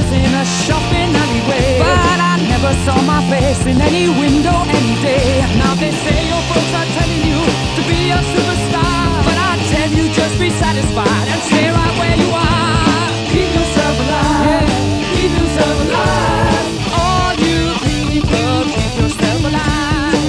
house in a shopping alleyway, but I never saw my face in any window any day. Now they say your folks are telling you to be a superstar, but I tell you just be satisfied and stay right where you are. Keep yourself alive, yeah. Keep yourself alive. All you people, keep yourself alive.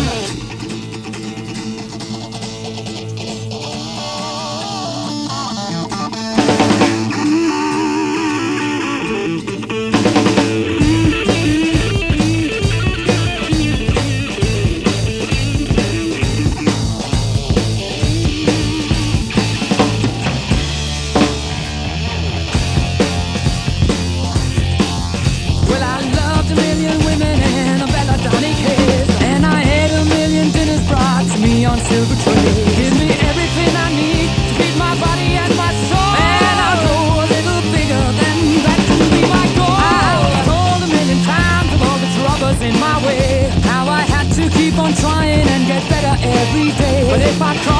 On silver tray, give me everything I need to feed my body and my soul, and I'll go a little bigger than that to be my goal. I was told a million times of all the troubles in my way, how I had to keep on trying and get better every day. But if I try